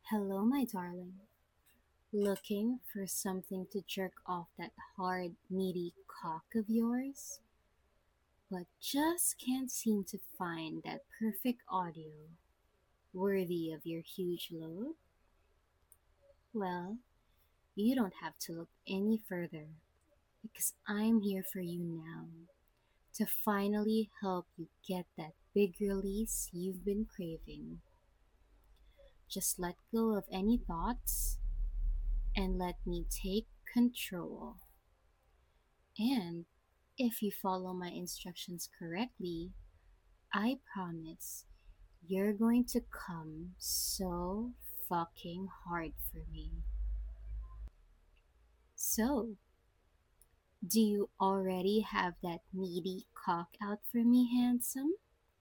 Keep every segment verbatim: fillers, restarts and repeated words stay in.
Hello, my darling. Looking for something to jerk off that hard, meaty cock of yours, but just can't seem to find that perfect audio worthy of your huge load? Well, you don't have to look any further because I'm here for you now to finally help you get that big release you've been craving. Just let go of any thoughts and let me take control. And if you follow my instructions correctly, I promise you're going to come so fucking hard for me. So, do you already have that meaty cock out for me, handsome?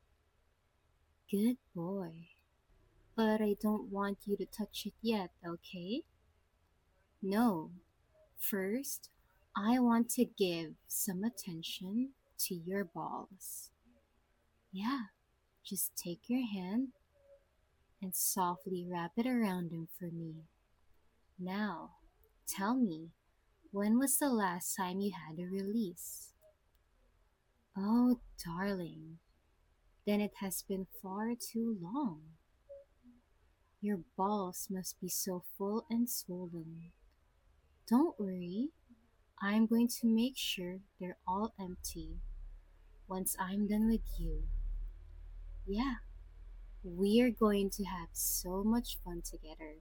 Good boy. But I don't want you to touch it yet, okay? No. First, I want to give some attention to your balls. Yeah, just take your hand and softly wrap it around him for me. Now, tell me, when was the last time you had a release? Oh, darling, then it has been far too long. Your balls must be so full and swollen. Don't worry, I'm going to make sure they're all empty once I'm done with you. Yeah, we're going to have so much fun together.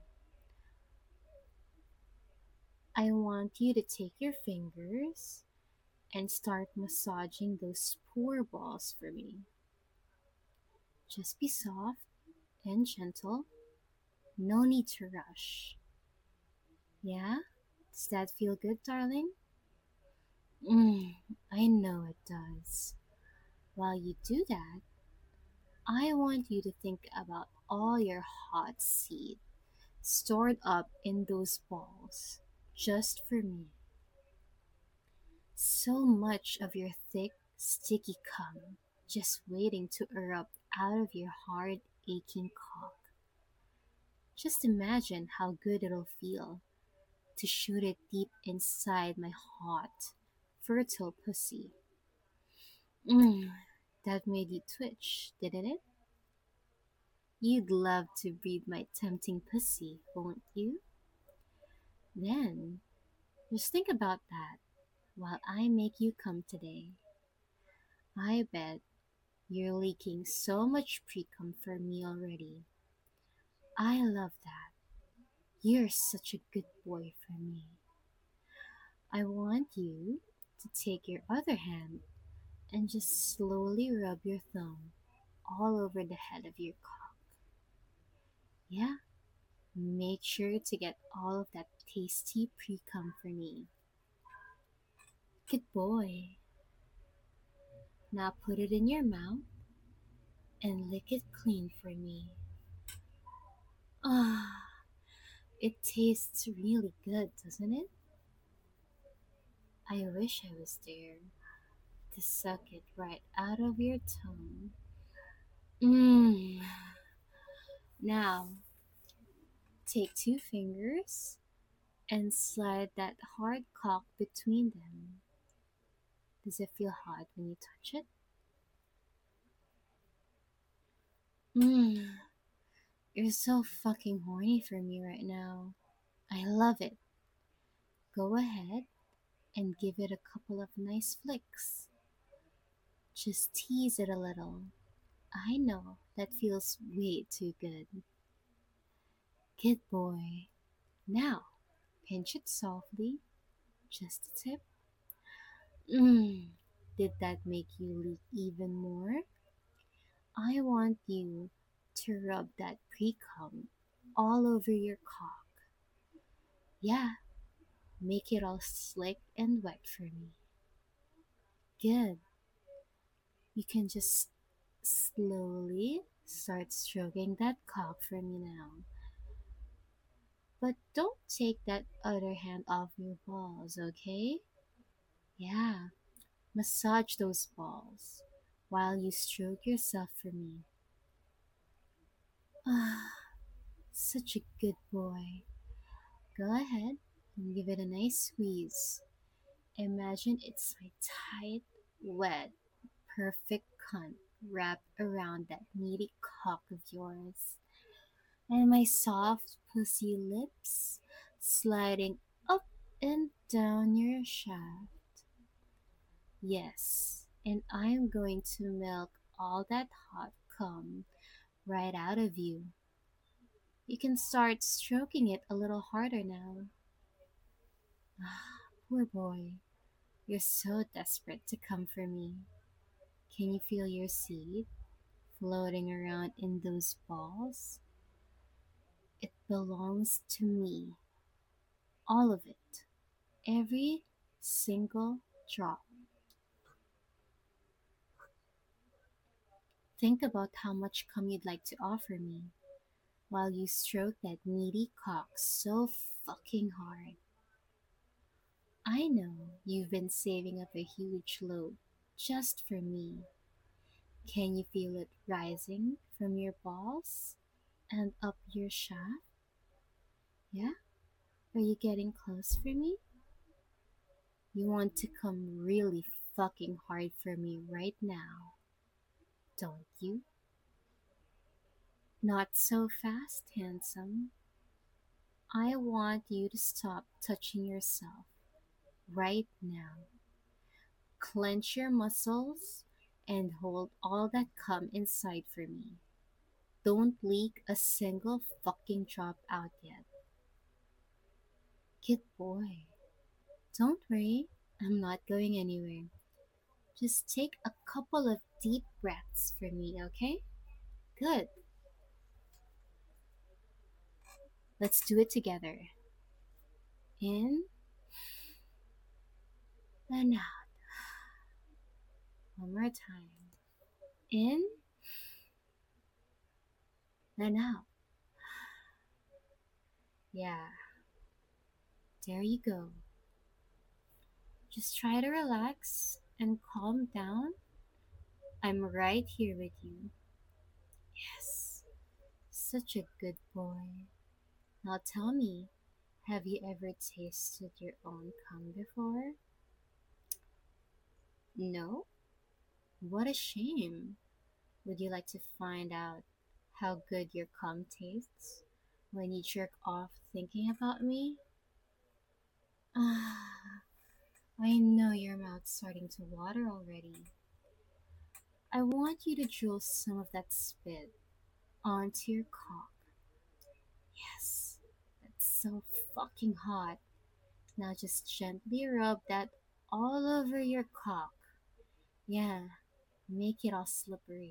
I want you to take your fingers and start massaging those poor balls for me. Just be soft and gentle. No need to rush. Yeah? Does that feel good, darling? Mm, I know it does. While you do that, I want you to think about all your hot seed stored up in those balls just for me. So much of your thick, sticky cum just waiting to erupt out of your hard, aching cock. Just imagine how good it'll feel to shoot it deep inside my hot, fertile pussy. Mm, that made you twitch, didn't it? You'd love to breathe my tempting pussy, won't you? Then, just think about that while I make you come today. I bet you're leaking so much pre-cum for me already. I love that. You're such a good boy for me. I want you to take your other hand and just slowly rub your thumb all over the head of your cock. Yeah, make sure to get all of that tasty pre cum for me. Good boy. Now put it in your mouth and lick it clean for me. Ah, it tastes really good, doesn't it? I wish I was there to suck it right out of your tongue. Mmm. Now, take two fingers and slide that hard cock between them. Does it feel hot when you touch it? Mmm, you're so fucking horny for me right now. I love it. Go ahead and give it a couple of nice flicks. Just tease it a little. I know that feels way too good. Good boy. Now, pinch it softly, just a tip. Mmm, did that make you leak even more? I want you to rub that pre-cum all over your cock. Yeah, make it all slick and wet for me. Good. You can just slowly start stroking that cock for me now. But don't take that other hand off your balls, okay? Yeah, massage those balls while you stroke yourself for me. Ah, Such a good boy. Go ahead and give it a nice squeeze. Imagine it's my tight, wet, perfect cunt wrapped around that meaty cock of yours, and my soft, pussy lips sliding up and down your shaft. Yes, and I am going to milk all that hot cum right out of you. You can start stroking it a little harder now. Ah, poor boy. You're so desperate to come for me. Can you feel your seed floating around in those balls? It belongs to me. All of it. Every single drop. Think about how much cum you'd like to offer me while you stroke that meaty cock so fucking hard. I know you've been saving up a huge load just for me. Can you feel it rising from your balls and up your shaft? Yeah? Are you getting close for me? You want to come really fucking hard for me right now, don't you? Not so fast, handsome. I want you to stop touching yourself right now. Clench your muscles and hold all that cum inside for me. Don't leak a single fucking drop out yet. Kid boy, don't worry, I'm not going anywhere. Just take a couple of deep breaths for me, okay? Good. Let's do it together. In and out. One more time. In and out. Yeah, there you go. Just try to relax and calm down. I'm right here with you. Yes, such a good boy. Now tell me, have you ever tasted your own cum before? No? What a shame. Would you like to find out how good your cum tastes when you jerk off thinking about me? Ah, I know your mouth's starting to water already. I want you to drool some of that spit onto your cock. Yes, that's so fucking hot. Now just gently rub that all over your cock. Yeah, make it all slippery.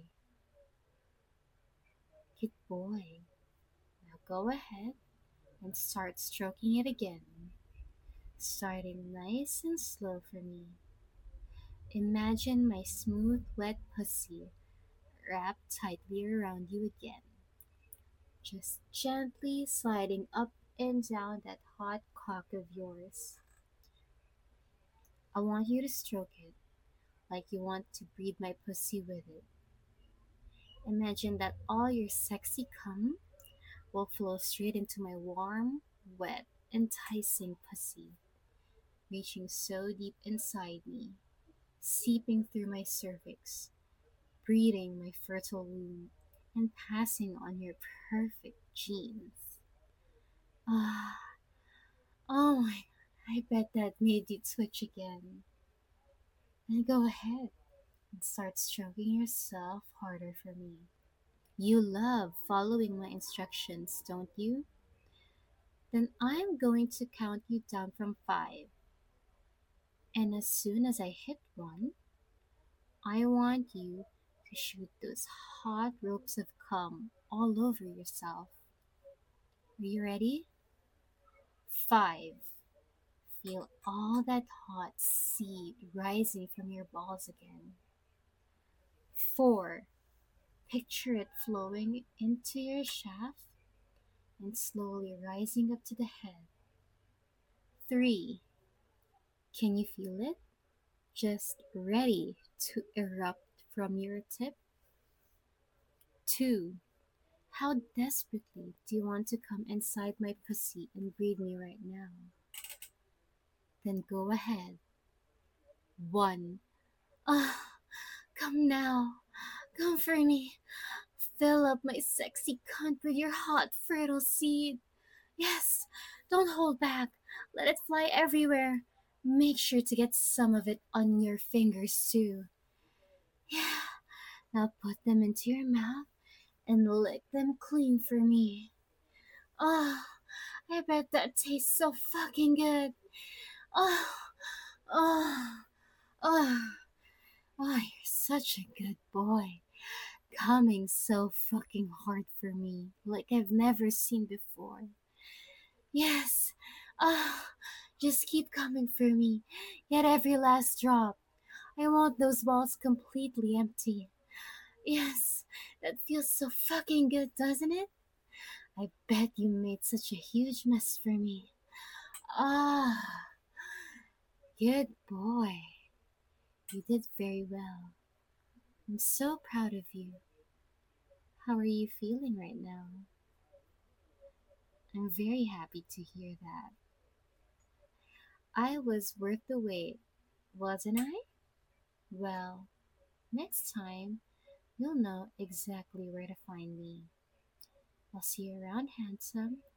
Good boy. Now go ahead and start stroking it again, starting nice and slow for me. Imagine my smooth, wet pussy wrapped tightly around you again, just gently sliding up and down that hot cock of yours. I want you to stroke it like you want to breathe my pussy with it. Imagine that all your sexy cum will flow straight into my warm, wet, enticing pussy, reaching so deep inside me, seeping through my cervix, breeding my fertile womb, and passing on your perfect genes. Ah, oh my god, I bet that made you twitch again. Then go ahead and start stroking yourself harder for me. You love following my instructions, don't you? Then I'm going to count you down from five. And as soon as I hit one, I want you to shoot those hot ropes of cum all over yourself. Are you ready? Five. Feel all that hot seed rising from your balls again. Four. Picture it flowing into your shaft and slowly rising up to the head. Three. Can you feel it? Just ready to erupt from your tip. Two. How desperately do you want to come inside my pussy and breathe me right now? Then go ahead. One. Ah, come now. Come for me. Fill up my sexy cunt with your hot fertile seed. Yes, don't hold back. Let it fly everywhere. Make sure to get some of it on your fingers too. Yeah, now put them into your mouth and lick them clean for me. Oh, I bet that tastes so fucking good. Oh, oh, oh, oh, you're such a good boy. Coming so fucking hard for me, like I've never seen before. Yes, ah, just keep coming for me. Get every last drop. I want those balls completely empty. Yes, that feels so fucking good, doesn't it? I bet you made such a huge mess for me. Ah, good boy. You did very well. I'm so proud of you. How are you feeling right now? I'm very happy to hear that. I was worth the wait, wasn't I? Well, next time you'll know exactly where to find me. I'll see you around, handsome.